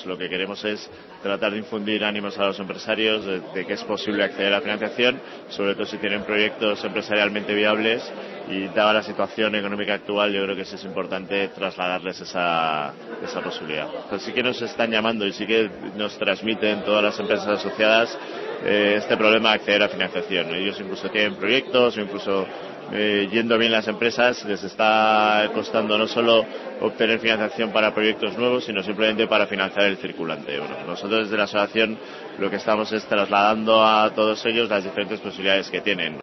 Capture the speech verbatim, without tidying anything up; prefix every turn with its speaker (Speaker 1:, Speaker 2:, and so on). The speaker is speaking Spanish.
Speaker 1: Lo que queremos es tratar de infundir ánimos a los empresarios de, de que es posible acceder a la financiación, sobre todo si tienen proyectos empresarialmente viables, y dada la situación económica actual yo creo que sí es importante trasladarles esa, esa posibilidad. Pues sí que nos están llamando y sí que nos transmiten todas las empresas asociadas eh, este problema de acceder a financiación. Ellos incluso tienen proyectos o incluso Eh, yendo bien las empresas, les está costando no solo obtener financiación para proyectos nuevos, sino simplemente para financiar el circulante. Bueno, nosotros desde la asociación lo que estamos es trasladando a todos ellos las diferentes posibilidades que tienen.